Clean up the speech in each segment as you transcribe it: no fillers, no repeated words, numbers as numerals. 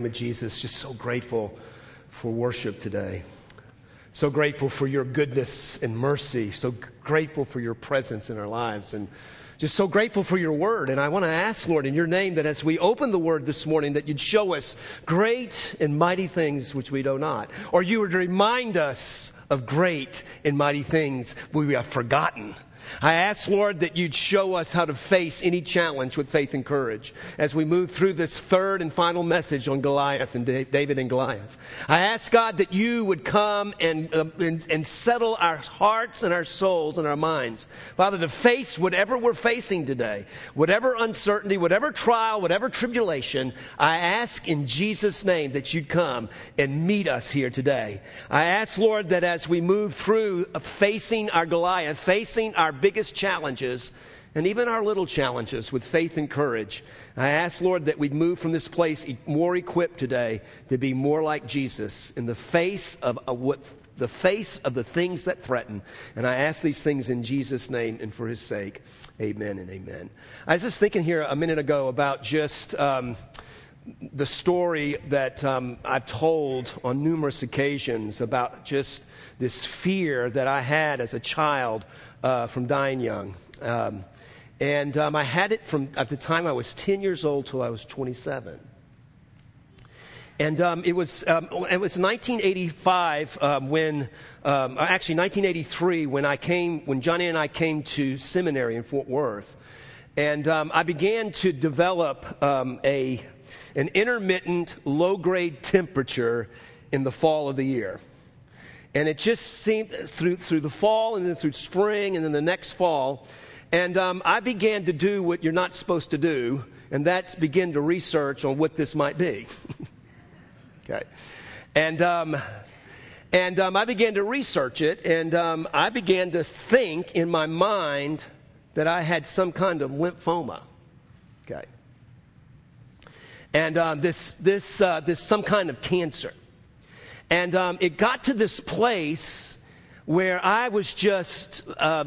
Jesus, just so grateful for worship today. So grateful for your goodness and mercy. So grateful for your presence in our lives. And just so grateful for your word. And I want to ask, Lord, in your name, that as we open the word this morning, that you'd show us great and mighty things which we know not. Or you would remind us of great and mighty things we have forgotten. I ask, Lord, that you'd show us how to face any challenge with faith and courage as we move through this third and final message on Goliath and David and Goliath. I ask, God, that you would come and settle our hearts and our souls and our minds, Father, to face whatever we're facing today, whatever uncertainty, whatever trial, whatever tribulation. I ask in Jesus' name that you'd come and meet us here today. I ask, Lord, that as we move through facing our Goliath, facing our biggest challenges, and even our little challenges with faith and courage, I ask, Lord, that we'd move from this place more equipped today to be more like Jesus in the face of the things that threaten. And I ask these things in Jesus' name and for his sake. Amen and amen. I was just thinking here a minute ago about just the story that I've told on numerous occasions about just this fear that I had as a child from dying young. I had it from at the time I was 10 years old till I was 27. And it was 1985 actually 1983 when Johnny and I came to seminary in Fort Worth. And I began to develop an intermittent low-grade temperature in the fall of the year. And it just seemed through the fall and then through spring and then the next fall. And I began to do what you're not supposed to do, and that's begin to research on what this might be. Okay. And I began to research it, and I began to think in my mind that I had some kind of lymphoma. Okay. And this some kind of cancer. And it got to this place where I was just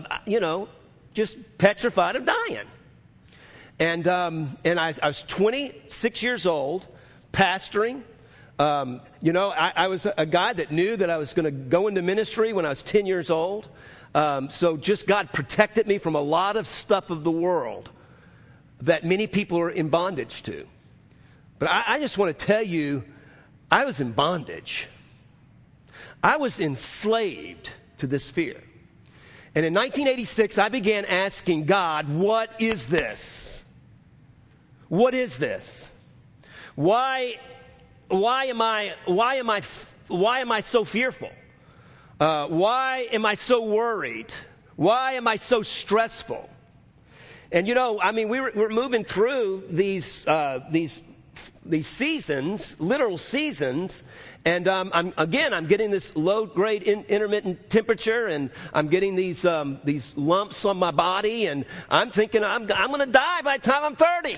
petrified of dying. And I was 26 years old, pastoring. I was a guy that knew that I was going to go into ministry when I was 10 years old. So just God protected me from a lot of stuff of the world that many people are in bondage to. But I just want to tell you, I was in bondage. I was enslaved to this fear. And in 1986, I began asking God, what is this? What is this? Why am I so fearful? Why am I so worried? Why am I so stressful? And we're moving through these seasons, literal seasons, and I'm getting this low-grade intermittent temperature, and I'm getting these lumps on my body, and I'm thinking I'm going to die by the time I'm 30.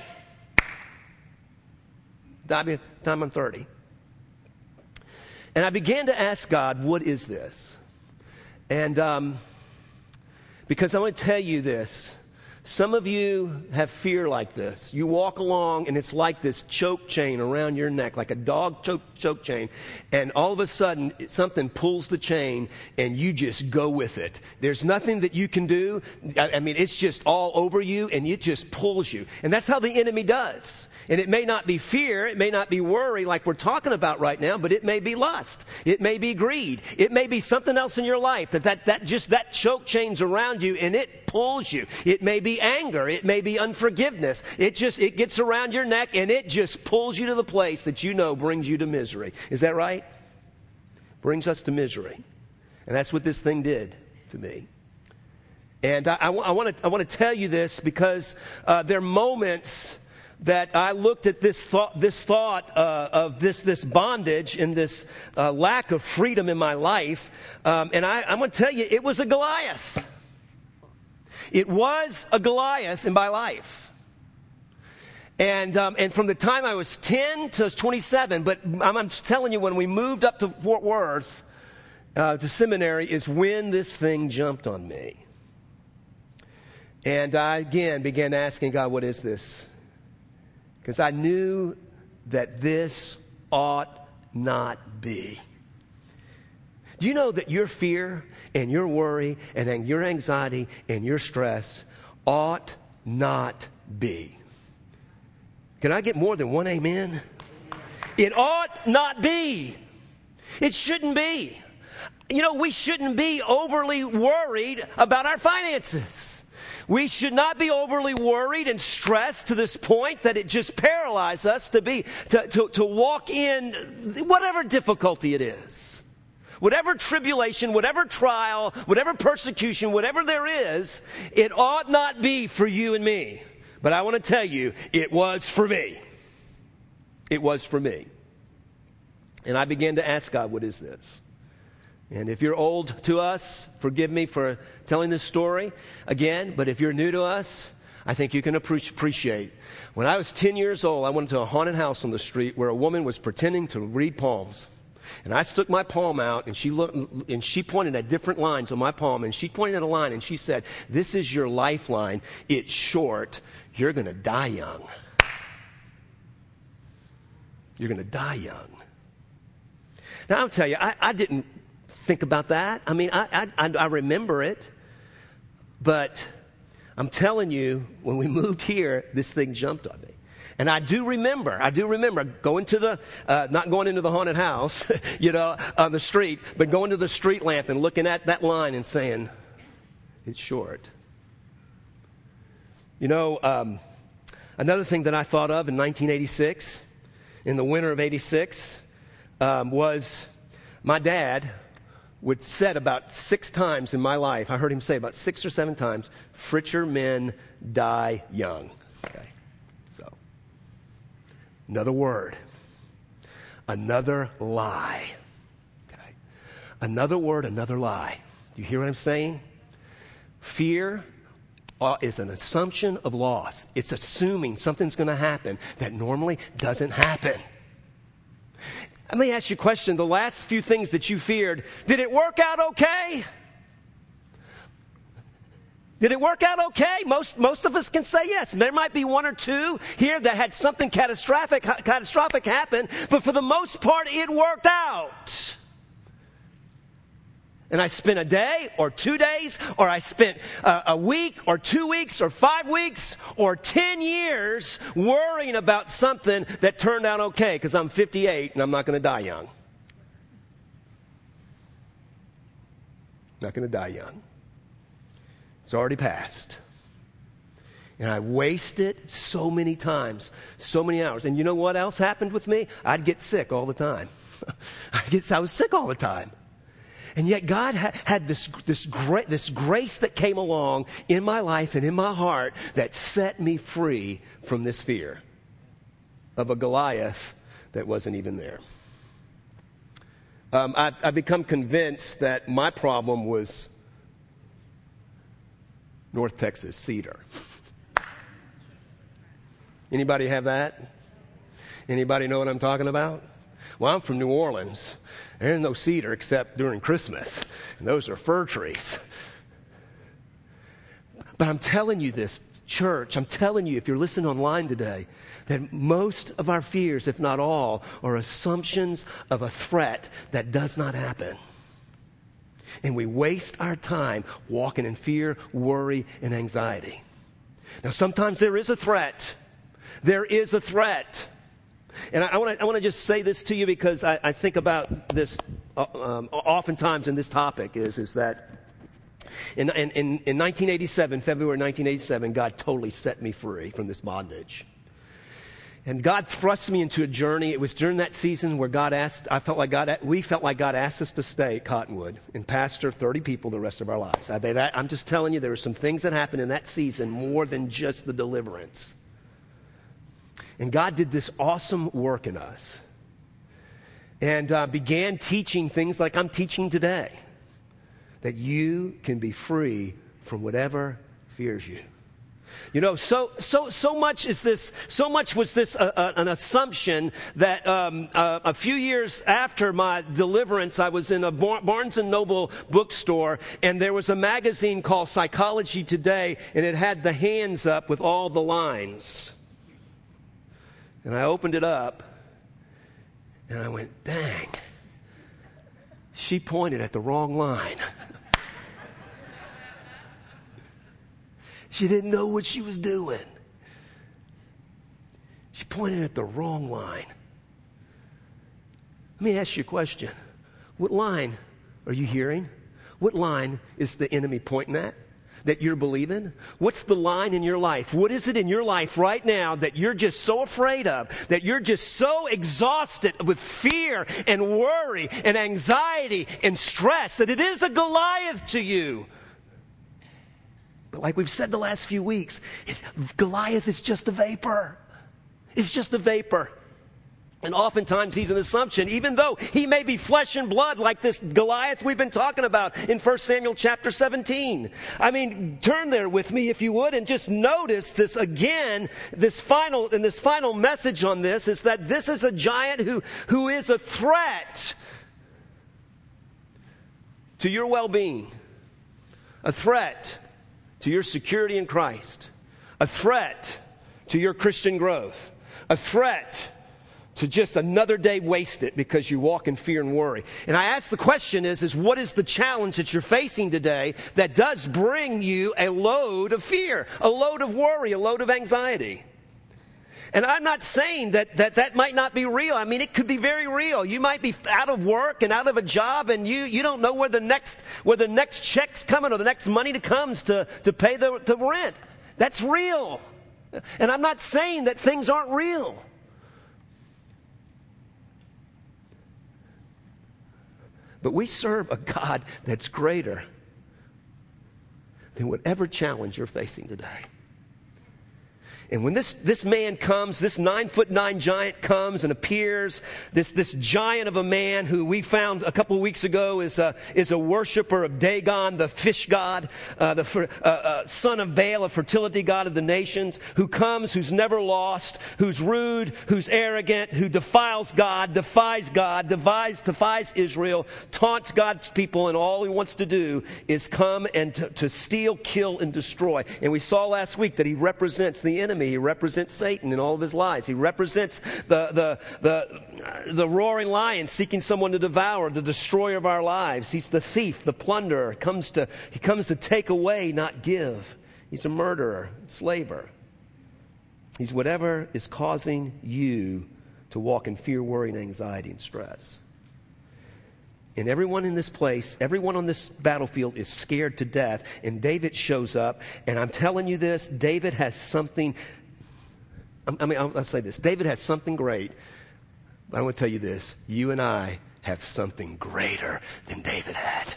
Die by the time I'm 30. And I began to ask God, what is this? And because I want to tell you this. Some of you have fear like this. You walk along and it's like this choke chain around your neck, like a dog choke chain. And all of a sudden, something pulls the chain and you just go with it. There's nothing that you can do. It's just all over you and it just pulls you. And that's how the enemy does. And it may not be fear, it may not be worry like we're talking about right now, but it may be lust. It may be greed. It may be something else in your life that choke chain's around you and it pulls you. It may be anger. It may be unforgiveness. It gets around your neck and it just pulls you to the place that brings you to misery. Is that right? Brings us to misery. And that's what this thing did to me. And I want to tell you this because there are moments that I looked at this thought of this bondage and this lack of freedom in my life, and I'm going to tell you, it was a Goliath. It was a Goliath in my life. And from the time I was 10 to 27, but I'm just telling you, when we moved up to Fort Worth to seminary is when this thing jumped on me. And I again began asking God, what is this? Because I knew that this ought not be. Do you know that your fear and your worry and your anxiety and your stress ought not be? Can I get more than one amen? It ought not be. It shouldn't be. You know, we shouldn't be overly worried about our finances. We should not be overly worried and stressed to this point that it just paralyzes us to walk in whatever difficulty it is. Whatever tribulation, whatever trial, whatever persecution, whatever there is, it ought not be for you and me. But I want to tell you, it was for me. It was for me. And I began to ask God, what is this? And if you're old to us, forgive me for telling this story again. But if you're new to us, I think you can appreciate. When I was 10 years old, I went to a haunted house on the street where a woman was pretending to read palms. And I stuck my palm out, and she pointed at different lines on my palm, and she pointed at a line, and she said, "This is your lifeline. It's short. You're going to die young. You're going to die young." Now, I'll tell you, I didn't think about that. I mean, I remember it, but I'm telling you, when we moved here, this thing jumped on me. And I do remember going to not going into the haunted house, on the street, but going to the street lamp and looking at that line and saying, it's short. Another thing that I thought of in 1986, in the winter of 86, was my dad would said about 6 times in my life, I heard him say about 6 or 7 times, "Fritcher men die young." Okay. Another word, another lie. Okay. Another word, another lie. Do you hear what I'm saying? Fear is an assumption of loss. It's assuming something's going to happen that normally doesn't happen. Let me ask you a question. The last few things that you feared, did it work out okay? Did it work out okay? Most of us can say yes. There might be 1 or 2 here that had something catastrophic happen, but for the most part, it worked out. And I spent a day or 2 days, or I spent a week or 2 weeks or 5 weeks or 10 years worrying about something that turned out okay because I'm 58 and I'm not going to die young. Not going to die young. It's already passed. And I wasted so many times, so many hours. And you know what else happened with me? I'd get sick all the time. I was sick all the time. And yet God had this grace that came along in my life and in my heart that set me free from this fear of a Goliath that wasn't even there. I've become convinced that my problem was North Texas cedar. Anybody have that? Anybody know what I'm talking about? Well, I'm from New Orleans. There's no cedar except during Christmas. And those are fir trees. But I'm telling you this, church, I'm telling you, if you're listening online today, that most of our fears, if not all, are assumptions of a threat that does not happen. And we waste our time walking in fear, worry, and anxiety. Now, sometimes there is a threat. There is a threat. And I want to just say this to you because I think about this oftentimes in this topic is that in 1987, February 1987, God totally set me free from this bondage. And God thrust me into a journey. It was during that season where we felt like God asked us to stay at Cottonwood and pastor 30 people the rest of our lives. I'm just telling you, there were some things that happened in that season more than just the deliverance. And God did this awesome work in us and began teaching things like I'm teaching today, that you can be free from whatever fears you. So much was this an assumption that a few years after my deliverance, I was in a Barnes & Noble bookstore, and there was a magazine called Psychology Today, and it had the hands up with all the lines. And I opened it up, And I went, dang. She pointed at the wrong line. She didn't know what she was doing. She pointed at the wrong line. Let me ask you a question. What line are you hearing? What line is the enemy pointing at that you're believing? What's the line in your life? What is it in your life right now that you're just so afraid of, that you're just so exhausted with fear and worry and anxiety and stress that it is a Goliath to you? But like we've said the last few weeks, Goliath is just a vapor. It's just a vapor. And oftentimes he's an assumption, even though he may be flesh and blood like this Goliath we've been talking about in 1 Samuel chapter 17. I mean, turn there with me if you would and just notice this again, this final message on this is that this is a giant who is a threat to your well-being, a threat to your security in Christ, a threat to your Christian growth, a threat to just another day wasted because you walk in fear and worry. And I ask the question is what is the challenge that you're facing today that does bring you a load of fear, a load of worry, a load of anxiety? And I'm not saying that might not be real. I mean, it could be very real. You might be out of work and out of a job and you don't know where the next check's coming or the next money comes to pay the rent. That's real. And I'm not saying that things aren't real. But we serve a God that's greater than whatever challenge you're facing today. And when this man comes, this 9'9" giant comes and appears, this giant of a man who we found a couple of weeks ago is a worshiper of Dagon, the fish god, the son of Baal, a fertility god of the nations, who comes, who's never lost, who's rude, who's arrogant, who defiles God, defies Israel, taunts God's people, and all he wants to do is come and to steal, kill, and destroy. And we saw last week that he represents the enemy. He represents Satan and all of his lies. He represents the roaring lion seeking someone to devour, the destroyer of our lives. He's the thief, the plunderer. He comes to take away, not give. He's a murderer, slaver. He's whatever is causing you to walk in fear, worry, and anxiety and stress. And everyone in this place, everyone on this battlefield is scared to death. And David shows up. And I'm telling you this, David has something. I'll say this. David has something great. But I want to tell you this. You and I have something greater than David had.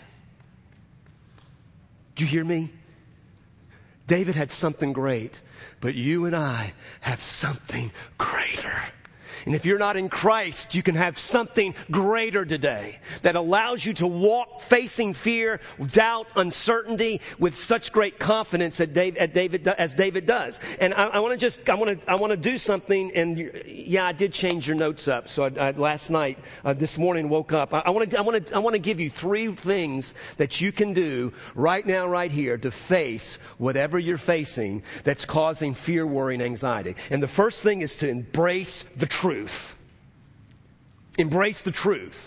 Did you hear me? David had something great. But you and I have something greater. And if you're not in Christ, you can have something greater today that allows you to walk facing fear, doubt, uncertainty with such great confidence as David does. And I want to do something. And I did change your notes up. So last night, this morning, woke up. I want to give you 3 things that you can do right now, right here, to face whatever you're facing that's causing fear, worry, and anxiety. And the first thing is to embrace the truth. Embrace the truth.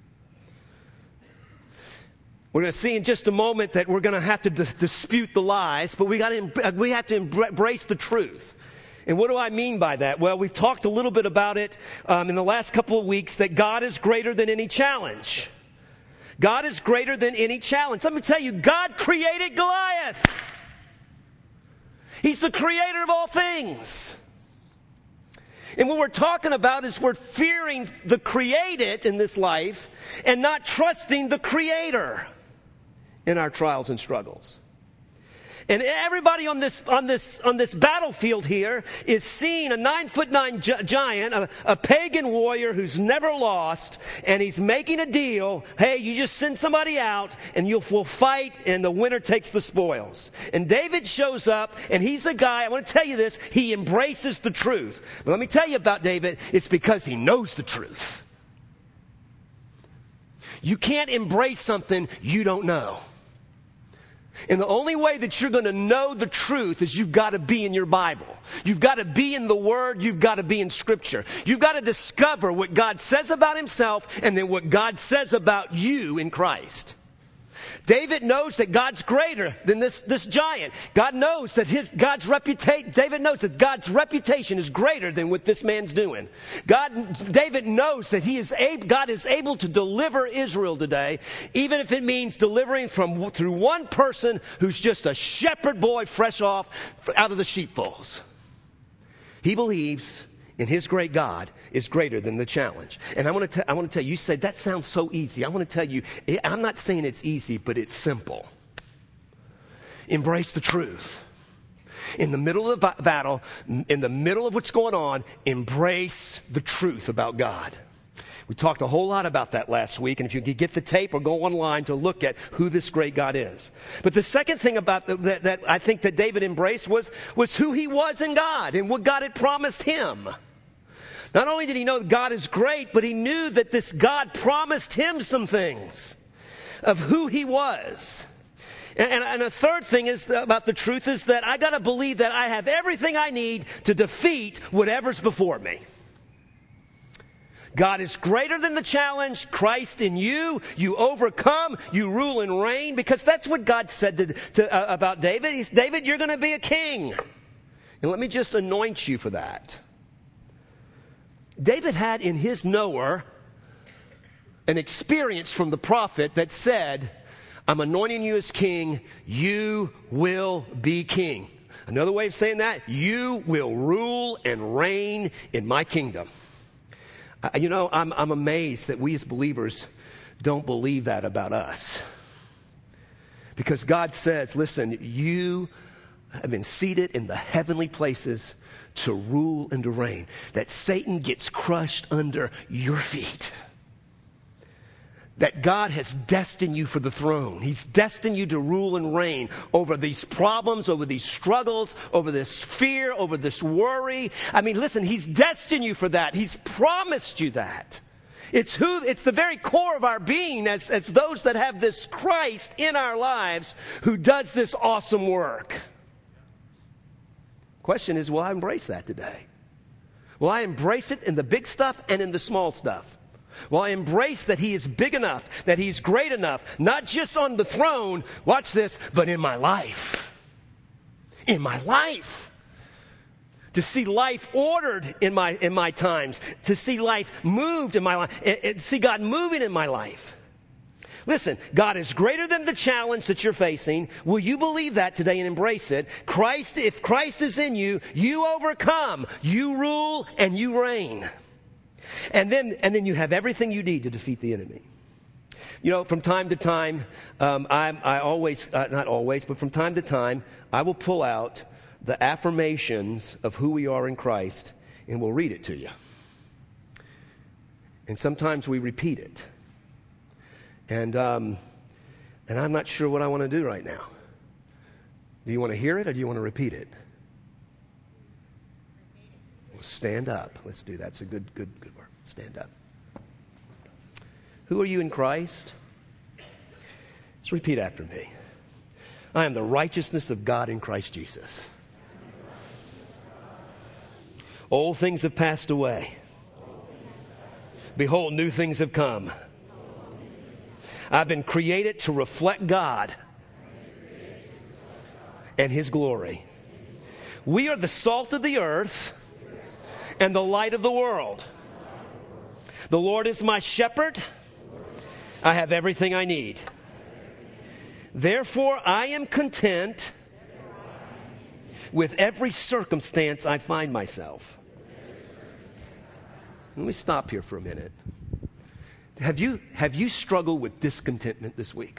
We're going to see in just a moment that we're going to have to dispute the lies, but we have to embrace the truth. And what do I mean by that? Well, we've talked a little bit about it in the last couple of weeks, that God is greater than any challenge. God is greater than any challenge. Let me tell you, God created Goliath. He's the creator of all things. And what we're talking about is we're fearing the created in this life and not trusting the creator in our trials and struggles. And everybody on this battlefield here is seeing a 9'9" giant, a pagan warrior who's never lost, and he's making a deal. Hey, you just send somebody out, and we'll fight, and the winner takes the spoils. And David shows up, and he's a guy. I want to tell you this: he embraces the truth. But let me tell you about David. It's because he knows the truth. You can't embrace something you don't know. And the only way that you're going to know the truth is you've got to be in your Bible. You've got to be in the Word. You've got to be in Scripture. You've got to discover what God says about himself and then what God says about you in Christ. David knows that God's greater than this giant. David knows that God's reputation is greater than what this man's doing. David knows that God is able to deliver Israel today, even if it means delivering through one person who's just a shepherd boy fresh out of the sheepfolds. He believes in his great God is greater than the challenge. And I want to tell you, you say, that sounds so easy. I want to tell you, I'm not saying it's easy, but it's simple. Embrace the truth. In the middle of the battle, in the middle of what's going on, embrace the truth about God. We talked a whole lot about that last week, and if you could get the tape or go online to look at who this great God is. But the second thing about that I think that David embraced was who he was in God and what God had promised him. Not only did he know that God is great, but he knew that this God promised him some things of who he was. And a third thing is about the truth is that I got to believe that I have everything I need to defeat whatever's before me. God is greater than the challenge. Christ in you. You overcome. You rule and reign. Because that's what God said about David. David, you're going to be a king. And let me just anoint you for that. David had in his knower an experience from the prophet that said, I'm anointing you as king. You will be king. Another way of saying that, you will rule and reign in my kingdom. I'm amazed that we as believers don't believe that about us. Because God says, listen, you have been seated in the heavenly places to rule and to reign. That Satan gets crushed under your feet. That God has destined you for the throne. He's destined you to rule and reign over these problems, over these struggles, over this fear, over this worry. I mean, listen, he's destined you for that. He's promised you that. It's the very core of our being as those that have this Christ in our lives who does this awesome work. Question is, will I embrace that today? Will I embrace it in the big stuff and in the small stuff? Will I embrace that he is big enough, that he's great enough, not just on the throne, watch this, but in my life. In my life. To see life ordered in my times, to see life moved in my life, and see God moving in my life. Listen, God is greater than the challenge that you're facing. Will you believe that today and embrace it? If Christ is in you, you overcome, you rule, and you reign. And then you have everything you need to defeat the enemy. You know, from time to time, not always, but from time to time, I will pull out the affirmations of who we are in Christ, and we'll read it to you. And sometimes we repeat it. And I'm not sure what I want to do right now. Do you want to hear it or do you want to repeat it? Well, stand up. Let's do that. That's a good word. Stand up. Who are you in Christ? Let's repeat after me. I am the righteousness of God in Christ Jesus. Old things have passed away. Behold, new things have come. I've been created to reflect God and his glory. We are the salt of the earth and the light of the world. The Lord is my shepherd. I have everything I need. Therefore, I am content with every circumstance I find myself. Let me stop here for a minute. Have you struggled with discontentment this week?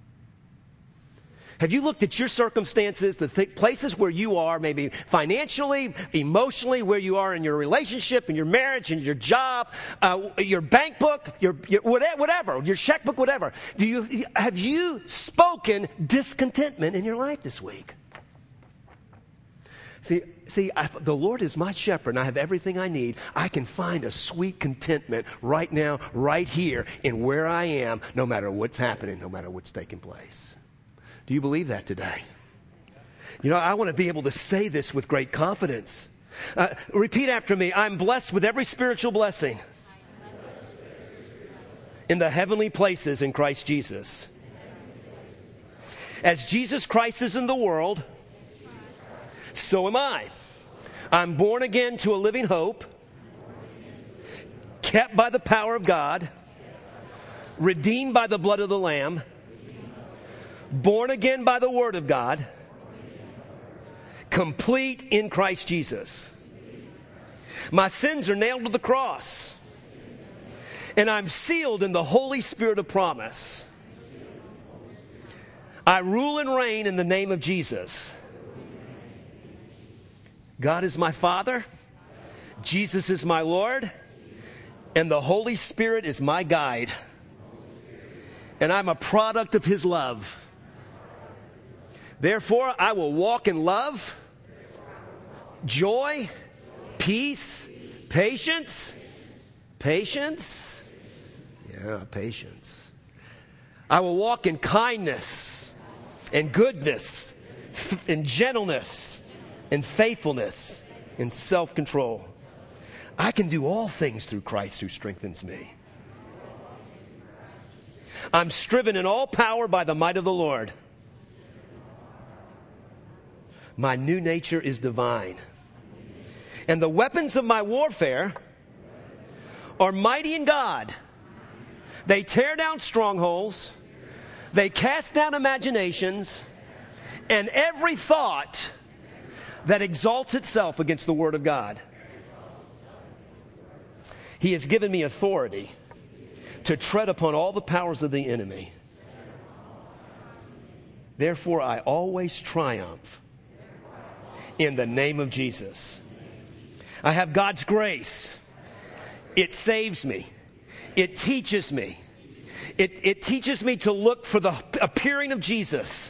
Have you looked at your circumstances, the places where you are, maybe financially, emotionally, where you are in your relationship, in your marriage, in your job, your bank book, your whatever, your checkbook, whatever? Have you spoken discontentment in your life this week? See, the Lord is my shepherd, and I have everything I need. I can find a sweet contentment right now, right here, in where I am, no matter what's happening, no matter what's taking place. Do you believe that today? You know, I want to be able to say this with great confidence. Repeat after me. I'm blessed with every spiritual blessing in the heavenly places in Christ Jesus. As Jesus Christ is in the world, so am I. I'm born again to a living hope, kept by the power of God, redeemed by the blood of the Lamb, born again by the Word of God, complete in Christ Jesus. My sins are nailed to the cross, and I'm sealed in the Holy Spirit of promise. I rule and reign in the name of Jesus. God is my Father, Jesus is my Lord, and the Holy Spirit is my guide. And I'm a product of His love. Therefore, I will walk in love, joy, peace, patience. Patience? Yeah, patience. I will walk in kindness and goodness and gentleness and faithfulness and self-control. I can do all things through Christ who strengthens me. I'm striven in all power by the might of the Lord. My new nature is divine. And the weapons of my warfare are mighty in God. They tear down strongholds. They cast down imaginations and every thought that exalts itself against the Word of God. He has given me authority to tread upon all the powers of the enemy. Therefore, I always triumph in the name of Jesus. I have God's grace. It saves me. It teaches me. It teaches me to look for the appearing of Jesus.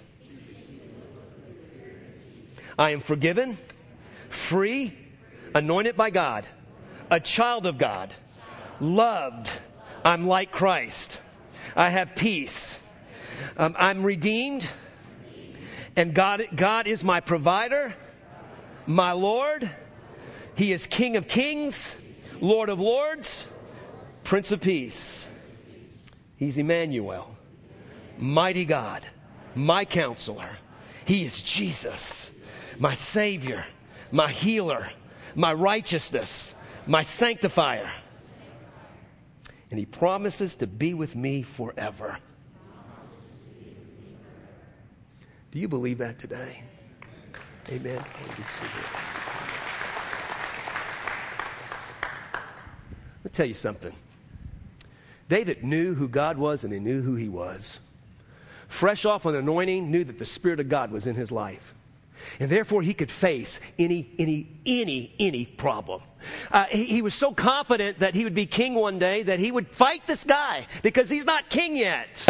I am forgiven, free, anointed by God, a child of God, loved. I'm like Christ. I have peace. I'm redeemed. And God is my provider, my Lord. He is King of kings, Lord of lords, Prince of peace. He's Emmanuel, mighty God, my counselor. He is Jesus, my Savior, my healer, my righteousness, my sanctifier. And He promises to be with me forever. Do you believe that today? Amen. Let me tell you something. David knew who God was and he knew who he was. Fresh off an anointing, knew that the Spirit of God was in his life. And therefore he could face any problem. He was so confident that he would be king one day that he would fight this guy because he's not king yet.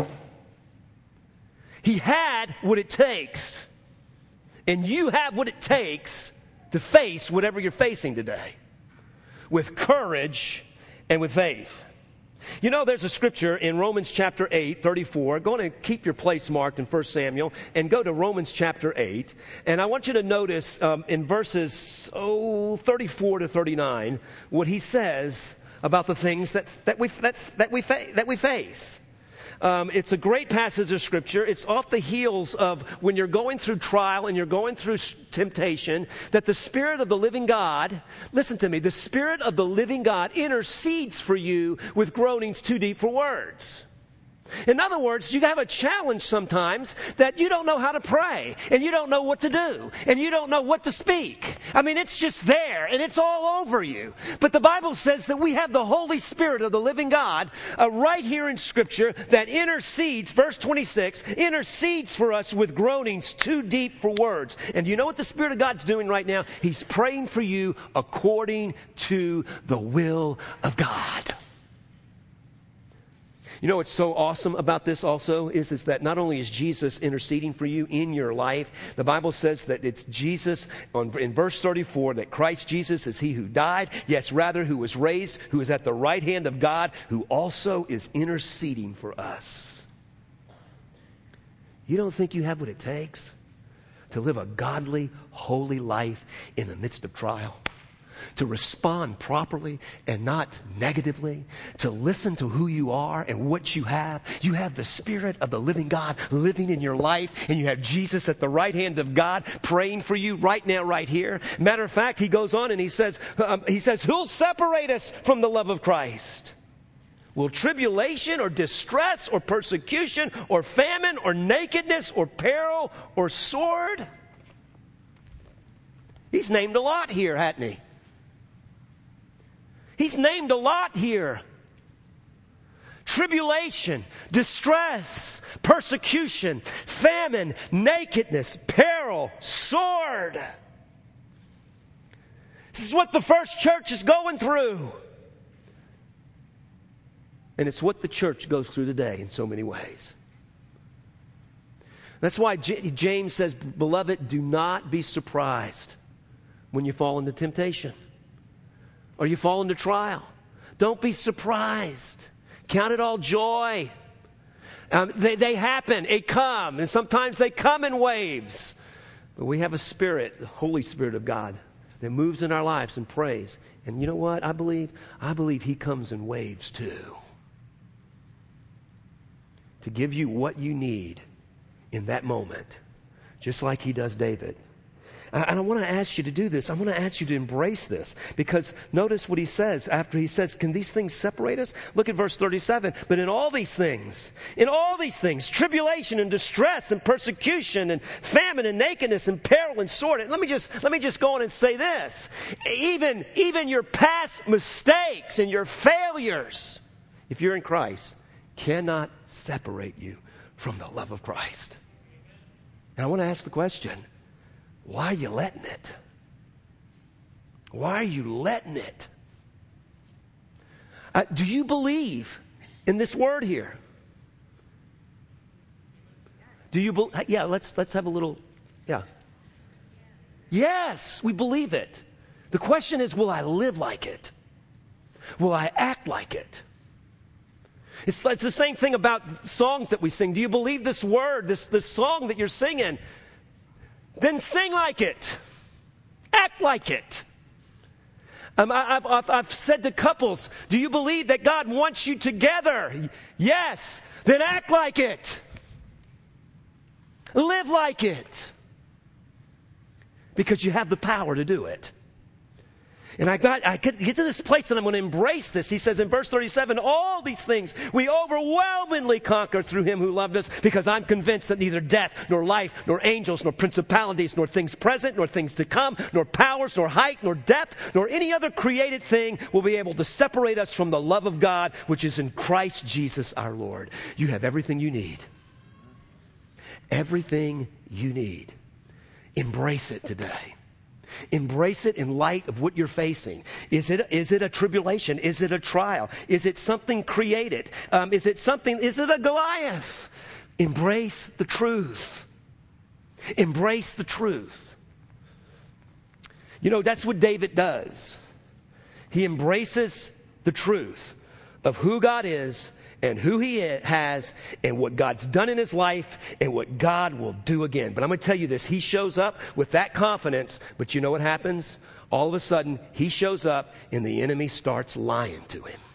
He had what it takes. And you have what it takes to face whatever you're facing today. With courage and with faith. You know, there's a scripture in Romans chapter 8, 34. Go on and keep your place marked in 1 Samuel and go to Romans chapter 8. And I want you to notice in verses 34 to 39 what he says about the things that we face. It's a great passage of Scripture. It's off the heels of when you're going through trial and you're going through temptation, that the Spirit of the living God, listen to me, the Spirit of the living God intercedes for you with groanings too deep for words. In other words, you have a challenge sometimes that you don't know how to pray, and you don't know what to do, and you don't know what to speak. I mean, it's just there, and it's all over you. But the Bible says that we have the Holy Spirit of the living God right here in Scripture that intercedes, verse 26, intercedes for us with groanings too deep for words. And you know what the Spirit of God's doing right now? He's praying for you according to the will of God. You know what's so awesome about this also is that not only is Jesus interceding for you in your life, the Bible says that it's Jesus, in verse 34, that Christ Jesus is He who died, yes, rather who was raised, who is at the right hand of God, who also is interceding for us. You don't think you have what it takes to live a godly, holy life in the midst of trial? To respond properly and not negatively, to listen to who you are and what you have. You have the Spirit of the living God living in your life, and you have Jesus at the right hand of God praying for you right now, right here. Matter of fact, he goes on and he says, who'll separate us from the love of Christ? Will tribulation or distress or persecution or famine or nakedness or peril or sword? He's named a lot here, hasn't he? He's named a lot here. Tribulation, distress, persecution, famine, nakedness, peril, sword. This is what the first church is going through. And it's what the church goes through today in so many ways. That's why James says, beloved, do not be surprised when you fall into temptation or you fall into trial. Don't be surprised. Count it all joy. They happen. They come. And sometimes they come in waves. But we have a Spirit, the Holy Spirit of God, that moves in our lives and prays. And you know what? I believe he comes in waves too. To give you what you need in that moment. Just like he does David. And I want to ask you to do this. I want to ask you to embrace this. Because notice what he says after he says, can these things separate us? Look at verse 37. But in all these things, tribulation and distress and persecution and famine and nakedness and peril and sword. And let me just go on and say this. Even your past mistakes and your failures, if you're in Christ, cannot separate you from the love of Christ. And I want to ask the question, why are you letting it? Why are you letting it? Do you believe in this word here? Do you yeah, let's have a little, yeah. Yes, we believe it. The question is, will I live like it? Will I act like it? It's the same thing about songs that we sing. Do you believe this word, this song that you're singing? Then sing like it. Act like it. I've said to couples, do you believe that God wants you together? Yes. Then act like it. Live like it. Because you have the power to do it. And I get to this place that I'm going to embrace this. He says in verse 37, all these things we overwhelmingly conquer through him who loved us, because I'm convinced that neither death, nor life, nor angels, nor principalities, nor things present, nor things to come, nor powers, nor height, nor depth, nor any other created thing will be able to separate us from the love of God, which is in Christ Jesus our Lord. You have everything you need. Everything you need. Embrace it today. Embrace it in light of what you're facing. Is it a tribulation? Is it a trial? Is it something created? Is it a Goliath? Embrace the truth. Embrace the truth. You know, that's what David does. He embraces the truth of who God is and who he has and what God's done in his life and what God will do again. But I'm going to tell you this. He shows up with that confidence, but you know what happens? All of a sudden, he shows up and the enemy starts lying to him.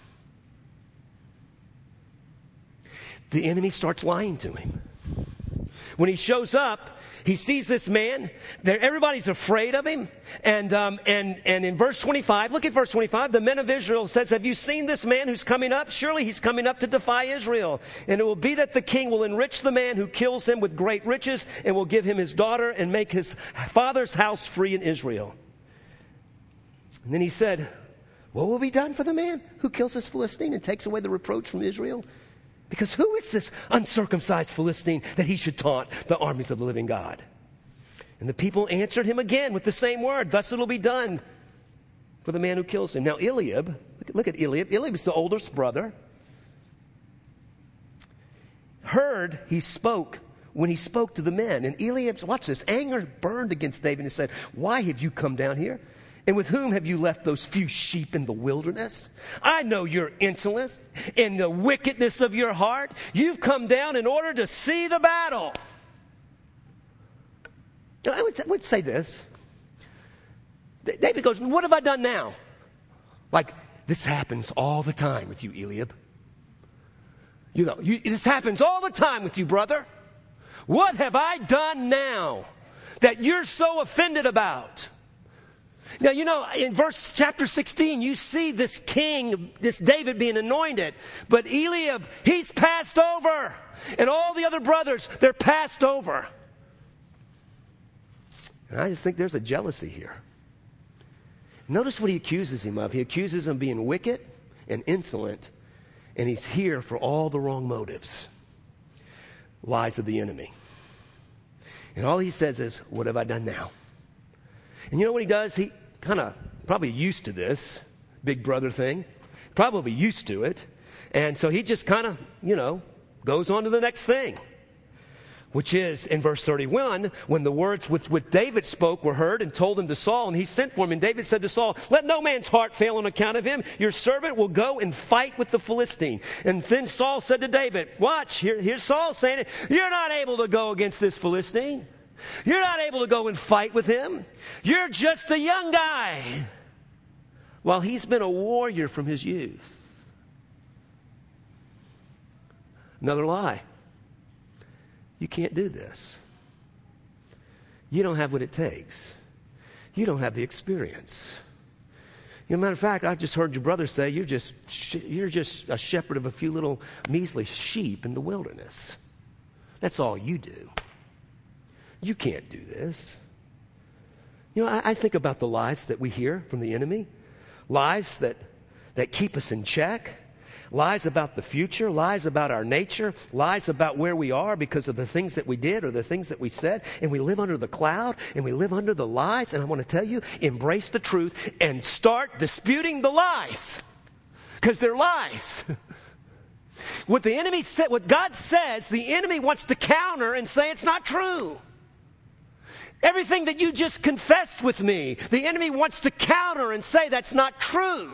The enemy starts lying to him. When he shows up, he sees this man. Everybody's afraid of him. And in verse 25, look at verse 25. The men of Israel says, have you seen this man who's coming up? Surely he's coming up to defy Israel. And it will be that the king will enrich the man who kills him with great riches and will give him his daughter and make his father's house free in Israel. And then he said, what will be done for the man who kills this Philistine and takes away the reproach from Israel? Because who is this uncircumcised Philistine that he should taunt the armies of the living God? And the people answered him again with the same word. Thus it will be done for the man who kills him. Now Eliab, look at Eliab. Eliab is the oldest brother. Heard he spoke when he spoke to the men. And Eliab's, watch this, anger burned against David and said, why have you come down here? And with whom have you left those few sheep in the wilderness? I know your insolence and the wickedness of your heart. You've come down in order to see the battle. I would say this. David goes, what have I done now? Like, this happens all the time with you, Eliab. This happens all the time with you, brother. What have I done now that you're so offended about? Now, in chapter 16, you see this king, this David being anointed. But Eliab, he's passed over. And all the other brothers, they're passed over. And I just think there's a jealousy here. Notice what he accuses him of. He accuses him of being wicked and insolent. And he's here for all the wrong motives. Lies of the enemy. And all he says is, what have I done now? And you know what he does? He kind of probably used to this big brother thing. Probably used to it. And so he just kind of, goes on to the next thing. Which is in verse 31, when the words which David spoke were heard and told them to Saul, and he sent for him. And David said to Saul, let no man's heart fail on account of him. Your servant will go and fight with the Philistine. And then Saul said to David, watch, here's Saul saying it. You're not able to go against this Philistine. You're not able to go and fight with him. You're just a young guy. While he's been a warrior from his youth. Another lie. You can't do this. You don't have what it takes. You don't have the experience. Matter of fact, I just heard your brother say you're just a shepherd of a few little measly sheep in the wilderness. That's all you do. You can't do this. I think about the lies that we hear from the enemy. Lies that keep us in check. Lies about the future, lies about our nature, lies about where we are because of the things that we did or the things that we said. And we live under the cloud and we live under the lies. And I want to tell you, embrace the truth and start disputing the lies. Because they're lies. What the enemy said, what God says, the enemy wants to counter and say it's not true. Everything that you just confessed with me, the enemy wants to counter and say that's not true.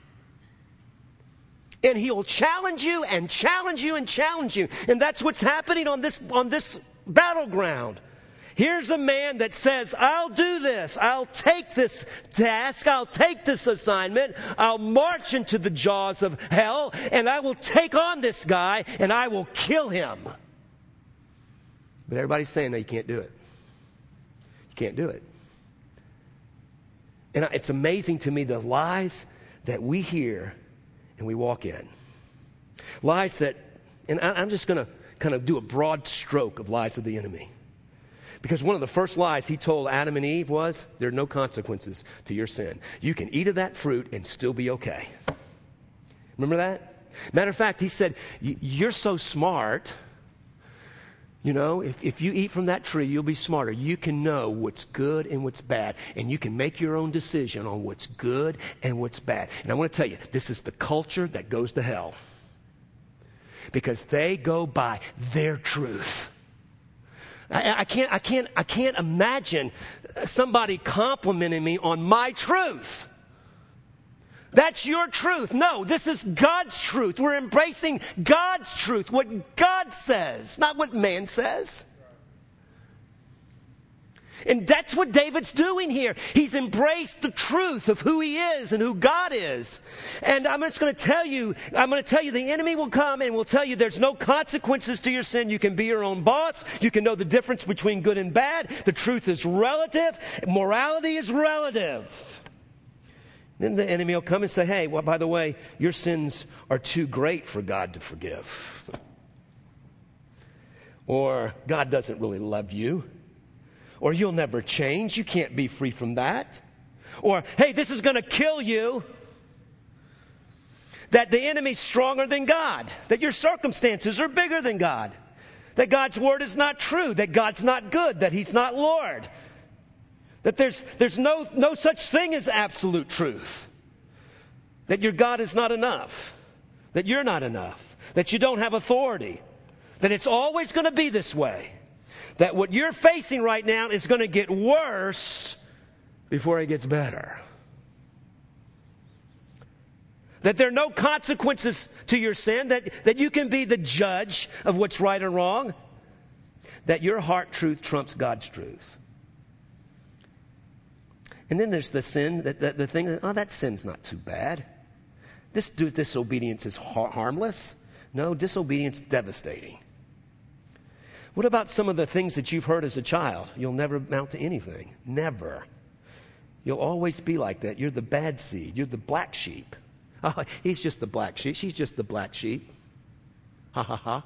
And he'll challenge you and challenge you and challenge you. And that's what's happening on this battleground. Here's a man that says, I'll do this. I'll take this task. I'll take this assignment. I'll march into the jaws of hell. And I will take on this guy and I will kill him. But everybody's saying, no, you can't do it. You can't do it. And it's amazing to me the lies that we hear and we walk in. Lies that, and I'm just going to kind of do a broad stroke of lies of the enemy. Because one of the first lies he told Adam and Eve was, there are no consequences to your sin. You can eat of that fruit and still be okay. Remember that? Matter of fact, he said, you're so smart. If you eat from that tree, you'll be smarter. You can know what's good and what's bad. And you can make your own decision on what's good and what's bad. And I want to tell you, this is the culture that goes to hell. Because they go by their truth. I can't imagine somebody complimenting me on my truth. That's your truth. No, this is God's truth. We're embracing God's truth, what God says, not what man says. And that's what David's doing here. He's embraced the truth of who he is and who God is. And I'm just going to tell you, the enemy will come and will tell you there's no consequences to your sin. You can be your own boss. You can know the difference between good and bad. The truth is relative. Morality is relative. Then the enemy will come and say, hey, well, by the way, your sins are too great for God to forgive. Or God doesn't really love you. Or you'll never change. You can't be free from that. Or, hey, this is going to kill you. That the enemy's stronger than God. That your circumstances are bigger than God. That God's word is not true. That God's not good. That he's not Lord. That there's no such thing as absolute truth. That your God is not enough. That you're not enough. That you don't have authority. That it's always going to be this way. That what you're facing right now is going to get worse before it gets better. That there are no consequences to your sin. That you can be the judge of what's right or wrong. That your heart truth trumps God's truth. And then there's the sin, the thing, oh, that sin's not too bad. This disobedience is harmless. No, disobedience is devastating. What about some of the things that you've heard as a child? You'll never amount to anything. Never. You'll always be like that. You're the bad seed. You're the black sheep. Oh, he's just the black sheep. She's just the black sheep. Ha ha ha.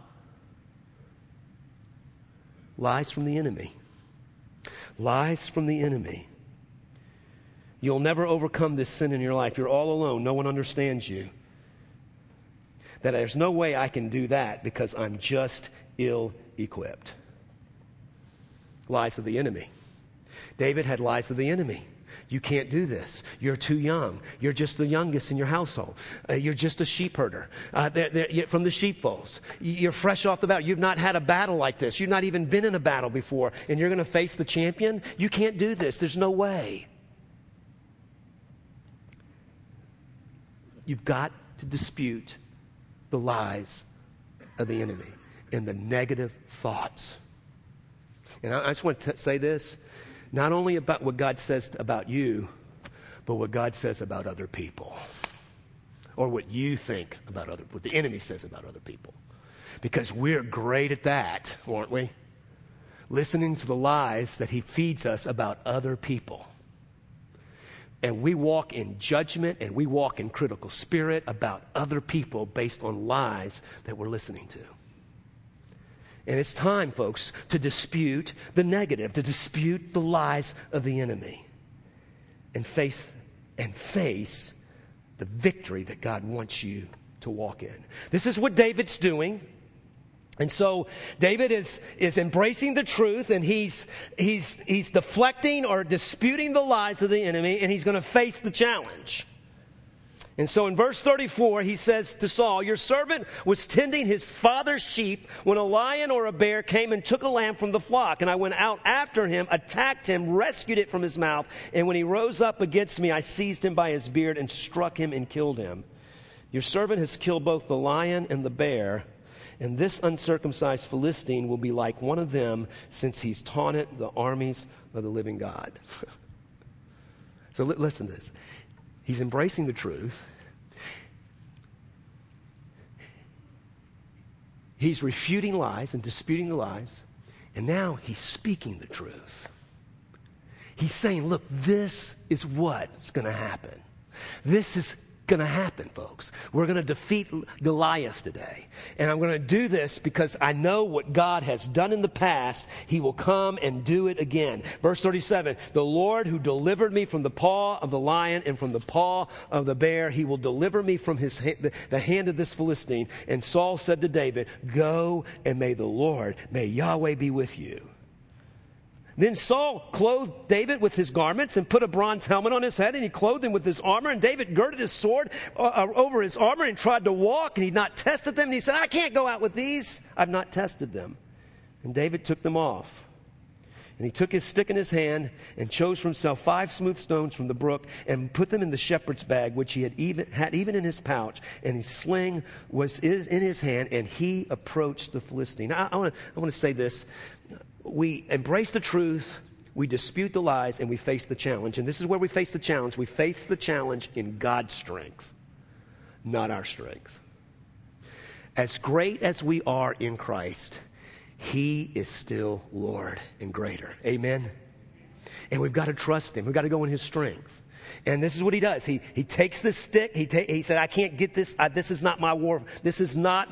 Lies from the enemy. Lies from the enemy. You'll never overcome this sin in your life. You're all alone. No one understands you. That there's no way I can do that because I'm just ill-equipped. Lies of the enemy. David had lies of the enemy. You can't do this. You're too young. You're just the youngest in your household. You're just a sheep herder you're from the sheepfolds. You're fresh off the battle. You've not had a battle like this. You've not even been in a battle before, and you're going to face the champion? You can't do this. There's no way. You've got to dispute the lies of the enemy and the negative thoughts. And I just want to say this, not only about what God says about you, but what God says about other people. Or what you think about what the enemy says about other people. Because we're great at that, aren't we? Listening to the lies that he feeds us about other people. And we walk in judgment and we walk in critical spirit about other people based on lies that we're listening to. And it's time, folks, to dispute the negative, to dispute the lies of the enemy and face the victory that God wants you to walk in. This is what David's doing. And so David is embracing the truth, and he's deflecting or disputing the lies of the enemy, and he's going to face the challenge. And so in verse 34, he says to Saul, "Your servant was tending his father's sheep when a lion or a bear came and took a lamb from the flock. And I went out after him, attacked him, rescued it from his mouth. And when he rose up against me, I seized him by his beard and struck him and killed him. Your servant has killed both the lion and the bear. And this uncircumcised Philistine will be like one of them, since he's taunted the armies of the living God." So listen to this. He's embracing the truth. He's refuting lies and disputing the lies. And now he's speaking the truth. He's saying, look, this is what's going to happen. This is going to happen, folks. We're going to defeat Goliath today. And I'm going to do this because I know what God has done in the past. He will come and do it again. Verse 37, "The Lord who delivered me from the paw of the lion and from the paw of the bear, he will deliver me from the hand of this Philistine." And Saul said to David, "Go, and may Yahweh be with you." Then Saul clothed David with his garments and put a bronze helmet on his head, and he clothed him with his armor. And David girded his sword over his armor and tried to walk, and he'd not tested them. And he said, "I can't go out with these. I've not tested them." And David took them off. And he took his stick in his hand and chose for himself 5 smooth stones from the brook and put them in the shepherd's bag, which he had even in his pouch. And his sling was in his hand, and he approached the Philistine. Now, I want to say this. We embrace the truth, we dispute the lies, and we face the challenge. And this is where we face the challenge. We face the challenge in God's strength, not our strength. As great as we are in Christ, he is still Lord and greater. Amen? And we've got to trust him. We've got to go in his strength. And this is what he does. He takes this stick. He said, "I can't get this. This is not my war. This is not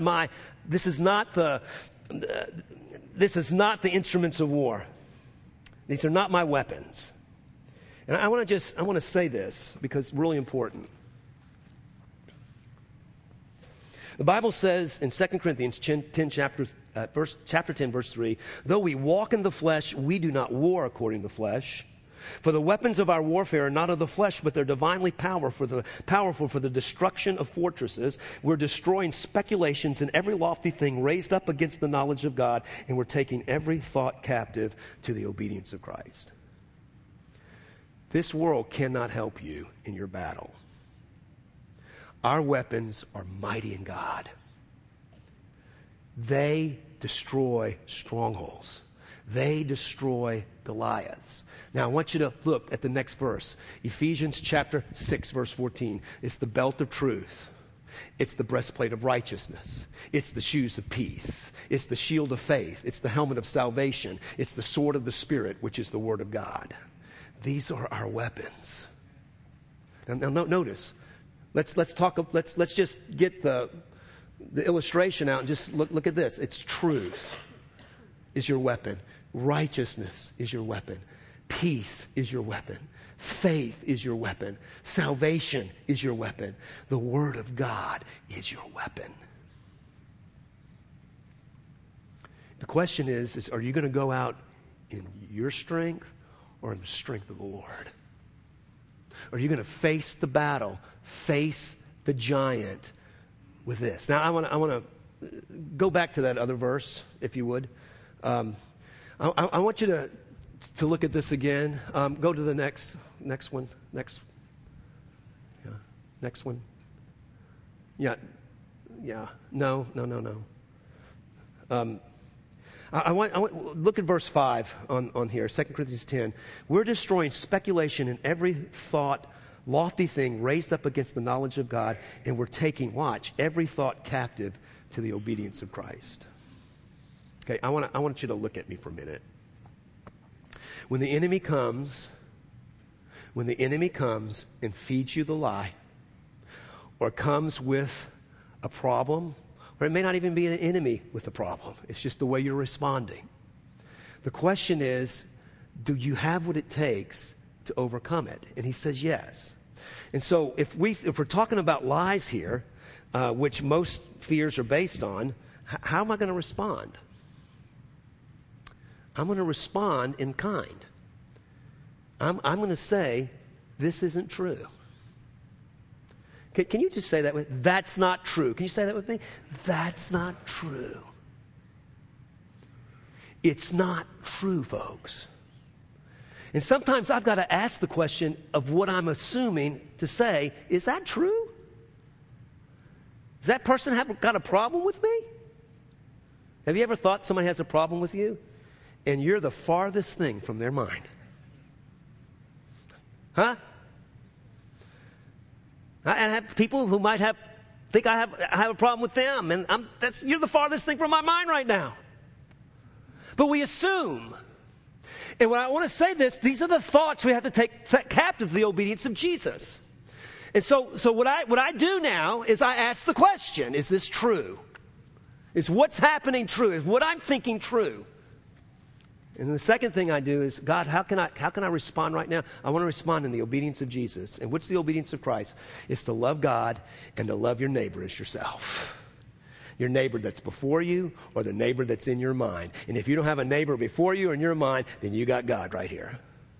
the instruments of war. These are not my weapons." And I want to say this because it's really important. The Bible says in 2 Corinthians chapter 10, verse 3, "Though we walk in the flesh, we do not war according to the flesh. For the weapons of our warfare are not of the flesh, but they're divinely powerful for the destruction of fortresses. We're destroying speculations and every lofty thing raised up against the knowledge of God, and we're taking every thought captive to the obedience of Christ." This world cannot help you in your battle. Our weapons are mighty in God. They destroy strongholds. They destroy Goliaths. Now, I want you to look at the next verse. Ephesians chapter 6, verse 14. It's the belt of truth. It's the breastplate of righteousness. It's the shoes of peace. It's the shield of faith. It's the helmet of salvation. It's the sword of the Spirit, which is the word of God. These are our weapons. Now notice. Let's just get the illustration out and just look at this. It's truth is your weapon. Righteousness is your weapon. Peace is your weapon. Faith is your weapon. Salvation is your weapon. The Word of God is your weapon. The question is are you going to go out in your strength or in the strength of the Lord? Are you going to face the battle, face the giant with this? Now, I want to go back to that other verse, if you would. I want you to look at this again. Go to the next one. Next one. Yeah. No. I want look at verse 5 on here, 2 Corinthians 10. We're destroying speculation in every thought, lofty thing raised up against the knowledge of God, and we're taking, watch, every thought captive to the obedience of Christ. Okay, I want you to look at me for a minute. When the enemy comes and feeds you the lie, or comes with a problem, or it may not even be an enemy with the problem. It's just the way you're responding. The question is, do you have what it takes to overcome it? And he says yes. And so if we're talking about lies here, which most fears are based on, how am I going to respond? I'm going to respond in kind. I'm going to say, this isn't true. Can you just say that with me? That's not true. Can you say that with me? That's not true. It's not true, folks. And sometimes I've got to ask the question of what I'm assuming to say, is that true? Does that person got a problem with me? Have you ever thought somebody has a problem with you? And you're the farthest thing from their mind. Huh? And I have people who might think I have a problem with them, and you're the farthest thing from my mind right now. But we assume. And when I want to say this, these are the thoughts we have to take captive to the obedience of Jesus. And so what I do now is I ask the question, is this true? Is what's happening true? Is what I'm thinking true? And the second thing I do is, God, how can I respond right now? I want to respond in the obedience of Jesus. And what's the obedience of Christ? It's to love God and to love your neighbor as yourself. Your neighbor that's before you or the neighbor that's in your mind. And if you don't have a neighbor before you or in your mind, then you got God right here.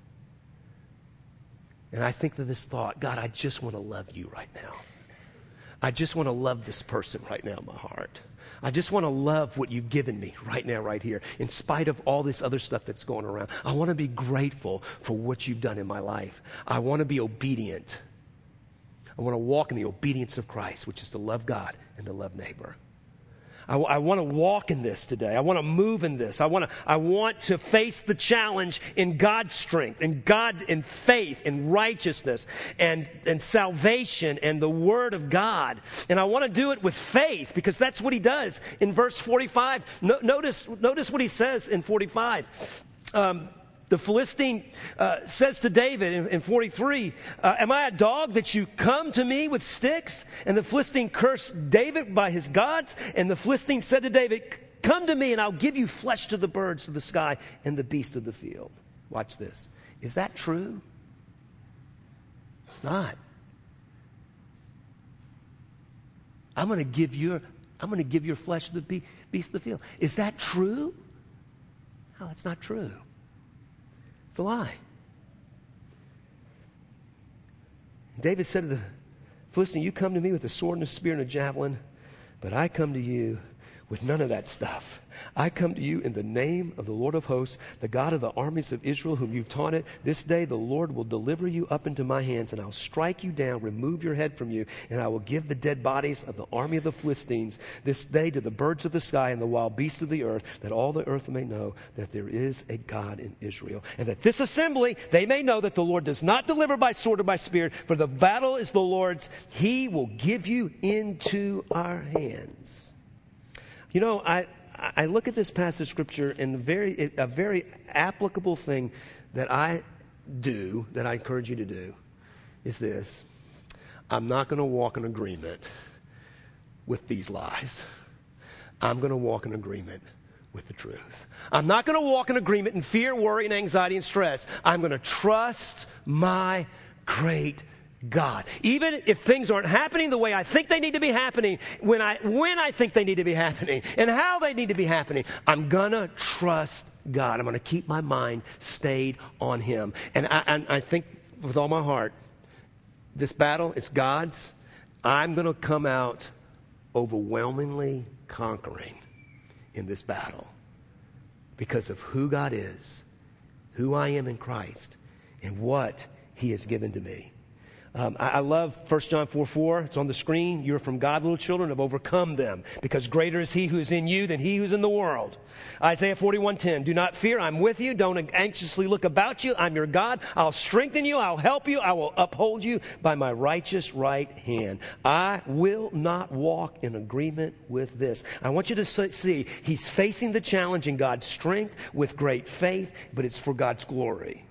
And I think of this thought, God, I just want to love you right now. I just want to love this person right now in my heart. I just want to love what you've given me right now, right here, in spite of all this other stuff that's going around. I want to be grateful for what you've done in my life. I want to be obedient. I want to walk in the obedience of Christ, which is to love God and to love neighbor. I want to walk in this today. I want to move in this. I want to face the challenge in God's strength, in God, in faith, in righteousness, and salvation, and the Word of God. And I want to do it with faith, because that's what he does in verse 45. Notice what he says in 45. The Philistine says to David in 43, am I a dog that you come to me with sticks? And the Philistine cursed David by his gods. And the Philistine said to David, come to me and I'll give you flesh to the birds of the sky and the beasts of the field. Watch this. Is that true? It's not. I'm going to give your flesh to the beasts of the field. Is that true? No, it's not true. It's a lie. David said to the Philistine, you come to me with a sword and a spear and a javelin, but I come to you with none of that stuff. I come to you in the name of the Lord of hosts, the God of the armies of Israel, whom you've taunted. This day the Lord will deliver you up into my hands, and I'll strike you down, remove your head from you, and I will give the dead bodies of the army of the Philistines this day to the birds of the sky and the wild beasts of the earth, that all the earth may know that there is a God in Israel, and that this assembly, they may know that the Lord does not deliver by sword or by spear, for the battle is the Lord's. He will give you into our hands. You know, I look at this passage of Scripture, and a very applicable thing that I do, that I encourage you to do, is this. I'm not going to walk in agreement with these lies. I'm going to walk in agreement with the truth. I'm not going to walk in agreement in fear, worry, and anxiety and stress. I'm going to trust my great God. Even if things aren't happening the way I think they need to be happening, when I think they need to be happening, and how they need to be happening, I'm going to trust God. I'm going to keep my mind stayed on Him. And I think with all my heart, this battle is God's. I'm going to come out overwhelmingly conquering in this battle because of who God is, who I am in Christ, and what He has given to me. I love 1 John 4:4. It's on the screen. You're from God, little children, have overcome them, because greater is He who is in you than he who's in the world. Isaiah 41:10. Do not fear, I'm with you. Don't anxiously look about you. I'm your God. I'll strengthen you. I'll help you. I will uphold you by my righteous right hand. I will not walk in agreement with this. I want you to see, he's facing the challenge in God's strength with great faith, but it's for God's glory.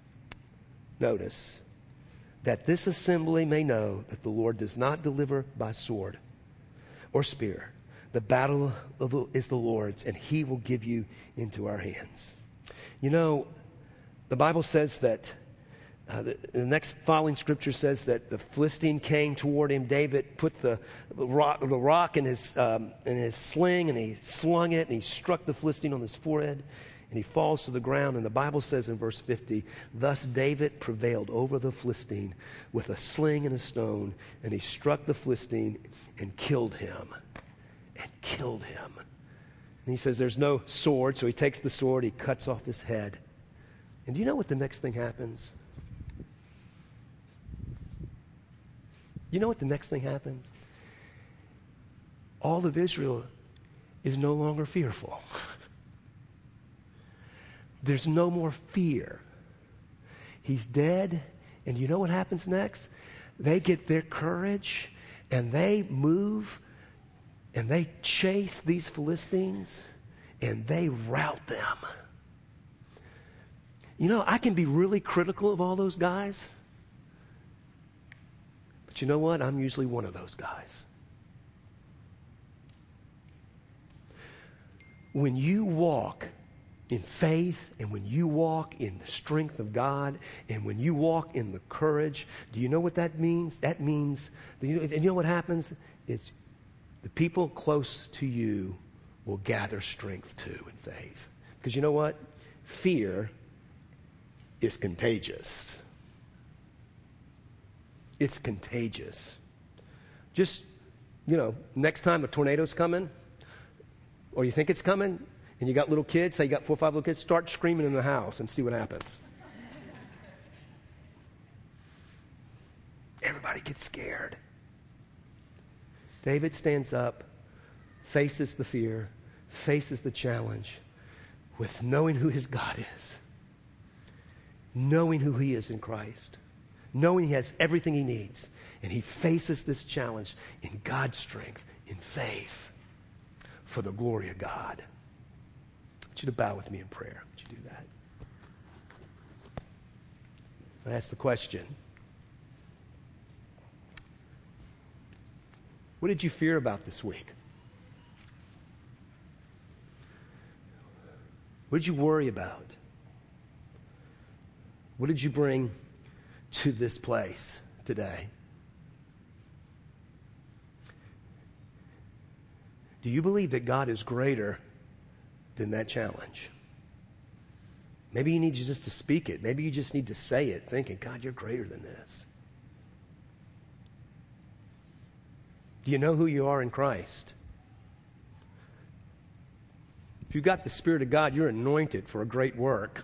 Notice, that this assembly may know that the Lord does not deliver by sword or spear. The battle is the Lord's, and He will give you into our hands. You know, the Bible says that, the next following scripture says that the Philistine came toward him. David put the rock in his sling, and he slung it, and he struck the Philistine on his forehead. And he falls to the ground, and the Bible says in verse 50, thus David prevailed over the Philistine with a sling and a stone, and he struck the Philistine and killed him. And he says there's no sword, so he takes the sword, he cuts off his head. And do you know what the next thing happens? You know what the next thing happens? All of Israel is no longer fearful. There's no more fear. He's dead, and you know what happens next? They get their courage, and they move, and they chase these Philistines, and they rout them. You know, I can be really critical of all those guys, but you know what? I'm usually one of those guys. When you walk in faith, and when you walk in the strength of God, and when you walk in the courage, do you know what that means? That means, and you know what happens? It's the people close to you will gather strength too in faith. Because you know what? Fear is contagious. It's contagious. Just, next time a tornado's coming, or you think it's coming, and you got little kids, say you got 4 or 5 little kids, start screaming in the house and see what happens. Everybody gets scared. David stands up, faces the fear, faces the challenge with knowing who his God is, knowing who he is in Christ, knowing he has everything he needs, and he faces this challenge in God's strength, in faith, for the glory of God. I want you to bow with me in prayer. Would you do that? I ask the question, what did you fear about this week? What did you worry about? What did you bring to this place today? Do you believe that God is greater than that challenge? Maybe you need just to speak it. Maybe you just need to say it, thinking, God, you're greater than this. Do you know who you are in Christ? If you've got the Spirit of God, you're anointed for a great work.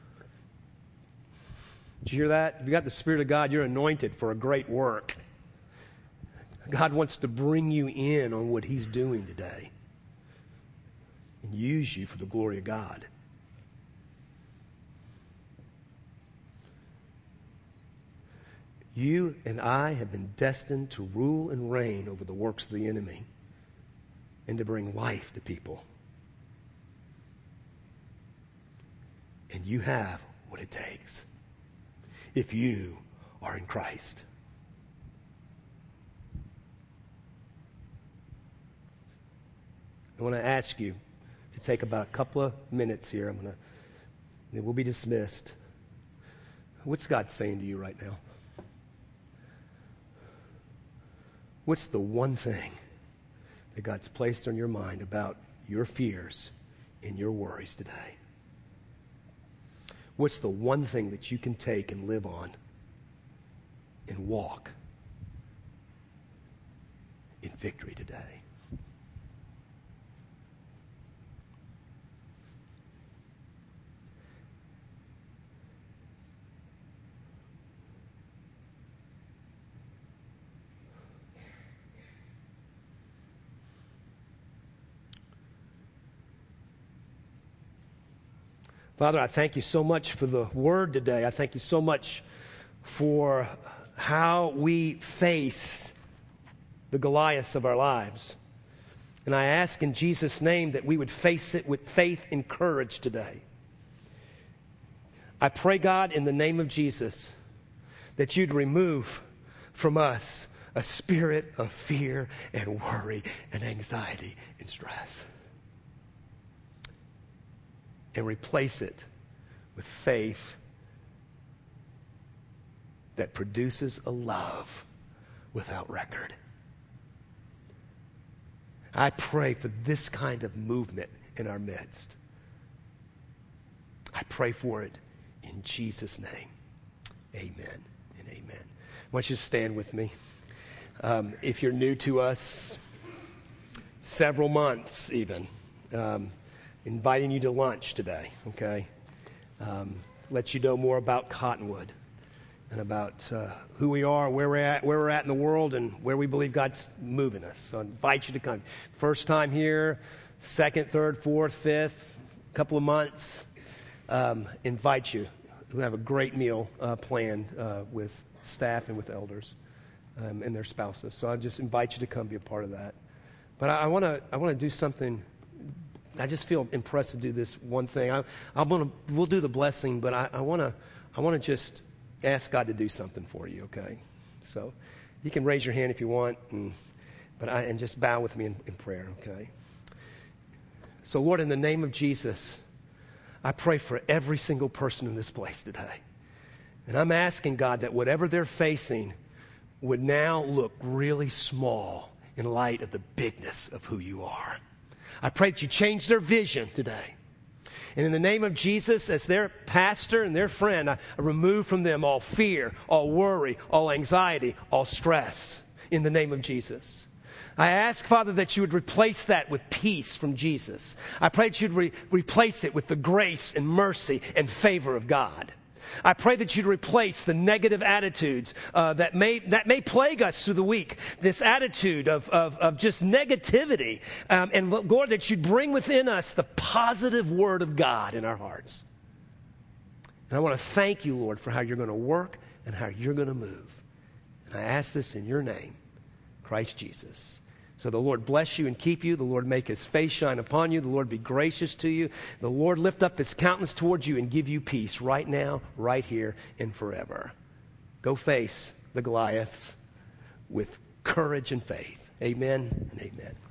Did you hear that? If you've got the Spirit of God, you're anointed for a great work. God wants to bring you in on what He's doing today and use you for the glory of God. You and I have been destined to rule and reign over the works of the enemy and to bring life to people. And you have what it takes if you are in Christ. I want to ask you to take about a couple of minutes here. Then we'll be dismissed. What's God saying to you right now? What's the one thing that God's placed on your mind about your fears and your worries today? What's the one thing that you can take and live on and walk in victory today? Father, I thank you so much for the word today. I thank you so much for how we face the Goliaths of our lives. And I ask in Jesus' name that we would face it with faith and courage today. I pray, God, in the name of Jesus, that you'd remove from us a spirit of fear and worry and anxiety and stress, and replace it with faith that produces a love without record. I pray for this kind of movement in our midst. I pray for it in Jesus' name. Amen and amen. I want you to stand with me. If you're new to us, several months even, inviting you to lunch today, okay? Let you know more about Cottonwood and about who we are, where we're at in the world, and where we believe God's moving us. So I invite you to come. First time here, second, third, fourth, fifth, couple of months. Invite you. We have a great meal planned with staff and with elders and their spouses. So I just invite you to come be a part of that. But I want to do something. I just feel impressed to do this one thing. We'll do the blessing, but I want to just ask God to do something for you. Okay, so you can raise your hand if you want, and just bow with me in prayer. Okay. So Lord, in the name of Jesus, I pray for every single person in this place today, and I'm asking God that whatever they're facing would now look really small in light of the bigness of who you are. I pray that you change their vision today. And in the name of Jesus, as their pastor and their friend, I remove from them all fear, all worry, all anxiety, all stress in the name of Jesus. I ask, Father, that you would replace that with peace from Jesus. I pray that you'd replace it with the grace and mercy and favor of God. I pray that you'd replace the negative attitudes that may plague us through the week, this attitude of just negativity. And Lord, that you'd bring within us the positive word of God in our hearts. And I want to thank you, Lord, for how you're going to work and how you're going to move. And I ask this in your name, Christ Jesus. So the Lord bless you and keep you. The Lord make his face shine upon you. The Lord be gracious to you. The Lord lift up his countenance towards you and give you peace right now, right here, and forever. Go face the Goliaths with courage and faith. Amen and amen.